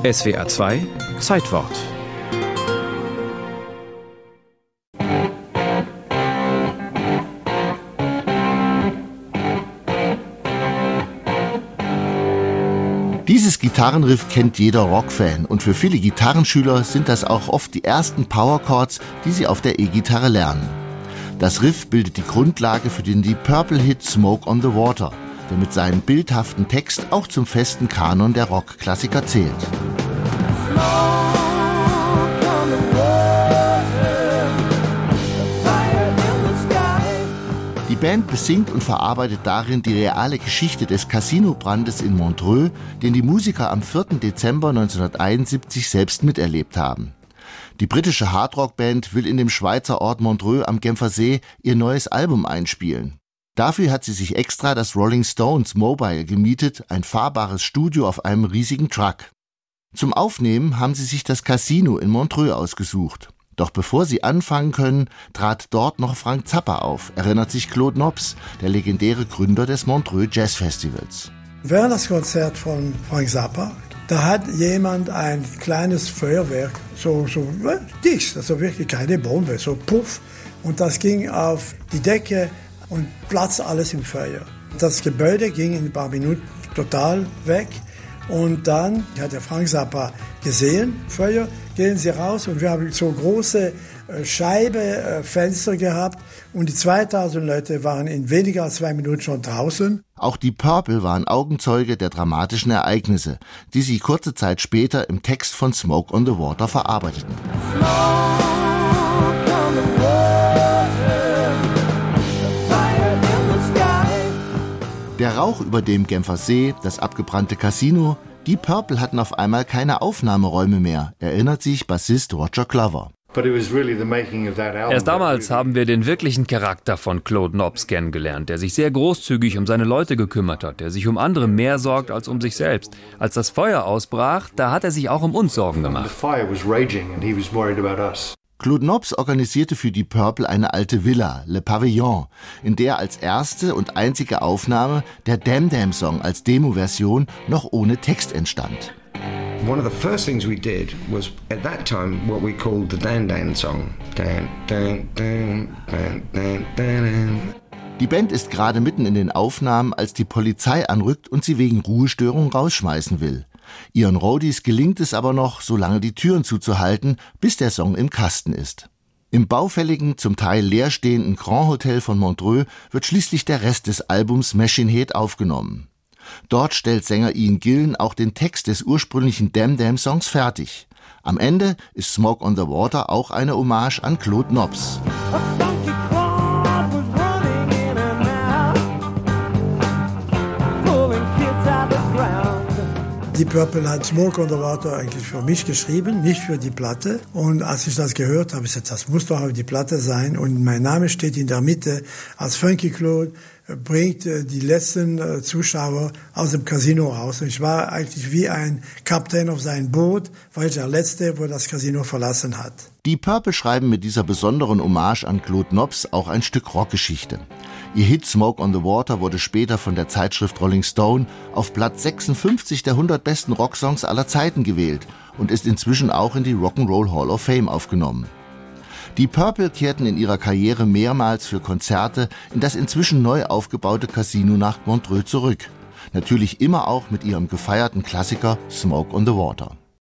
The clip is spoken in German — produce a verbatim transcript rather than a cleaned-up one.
S W R zwei Zeitwort. Dieses Gitarrenriff kennt jeder Rockfan und für viele Gitarrenschüler sind das auch oft die ersten Powerchords, die sie auf der E-Gitarre lernen. Das Riff bildet die Grundlage für den Deep Purple-Hit Smoke on the Water, der mit seinem bildhaften Text auch zum festen Kanon der Rockklassiker zählt. Die Band besingt und verarbeitet darin die reale Geschichte des Casino-Brandes in Montreux, den die Musiker am vierten Dezember neunzehnhunderteinundsiebzig selbst miterlebt haben. Die britische Hardrock-Band will in dem Schweizer Ort Montreux am Genfersee ihr neues Album einspielen. Dafür hat sie sich extra das Rolling Stones Mobile gemietet, ein fahrbares Studio auf einem riesigen Truck. Zum Aufnehmen haben sie sich das Casino in Montreux ausgesucht. Doch bevor sie anfangen können, trat dort noch Frank Zappa auf, erinnert sich Claude Nobs, der legendäre Gründer des Montreux Jazz Festivals. Während des Konzerts von Frank Zappa, da hat jemand ein kleines Feuerwerk, so, so dicht, also wirklich keine Bombe, so puff. Und das ging auf die Decke und platzte alles im Feuer. Das Gebäude ging in ein paar Minuten total weg. Und dann hat der Frank Zappa gesehen, Feuer, gehen Sie raus. Und wir haben so große äh, Scheibe, äh, Fenster gehabt. Und die zweitausend Leute waren in weniger als zwei Minuten schon draußen. Auch die Purple waren Augenzeuge der dramatischen Ereignisse, die sie kurze Zeit später im Text von Smoke on the Water verarbeiteten. Der Rauch über dem Genfersee, das abgebrannte Casino, die Purple hatten auf einmal keine Aufnahmeräume mehr, erinnert sich Bassist Roger Glover. Erst damals haben wir den wirklichen Charakter von Claude Nobs kennengelernt, der sich sehr großzügig um seine Leute gekümmert hat, der sich um andere mehr sorgt als um sich selbst. Als das Feuer ausbrach, da hat er sich auch um uns Sorgen gemacht. Claude Nobs organisierte für die Purple eine alte Villa, Le Pavillon, in der als erste und einzige Aufnahme der Dam Dam Song als Demo-Version noch ohne Text entstand. One of the first things we did was at that time what we called the Dan Dan Song. Dan, dan, dan, dan, dan, dan. Die Band ist gerade mitten in den Aufnahmen, als die Polizei anrückt und sie wegen Ruhestörung rausschmeißen will. Ihren Roadies gelingt es aber noch, so lange die Türen zuzuhalten, bis der Song im Kasten ist. Im baufälligen, zum Teil leerstehenden Grand Hotel von Montreux wird schließlich der Rest des Albums Machine Head aufgenommen. Dort stellt Sänger Ian Gillan auch den Text des ursprünglichen Dam Dam Songs fertig. Am Ende ist Smoke on the Water auch eine Hommage an Claude Nobs. Die Purple hat Smoke on the Water eigentlich für mich geschrieben, nicht für die Platte. Und als ich das gehört habe, ich gesagt, das muss doch auf die Platte sein. Und mein Name steht in der Mitte als Funky Claude, bringt die letzten Zuschauer aus dem Casino raus. Und ich war eigentlich wie ein Kapitän auf sein Boot, weil ich der Letzte, wo das Casino verlassen hat. Die Purple schreiben mit dieser besonderen Hommage an Claude Nobs auch ein Stück Rockgeschichte. Ihr Hit Smoke on the Water wurde später von der Zeitschrift Rolling Stone auf Platz sechsundfünfzig der hundert besten Rocksongs aller Zeiten gewählt und ist inzwischen auch in die Rock'n'Roll Hall of Fame aufgenommen. Die Purple kehrten in ihrer Karriere mehrmals für Konzerte in das inzwischen neu aufgebaute Casino nach Montreux zurück. Natürlich immer auch mit ihrem gefeierten Klassiker Smoke on the Water.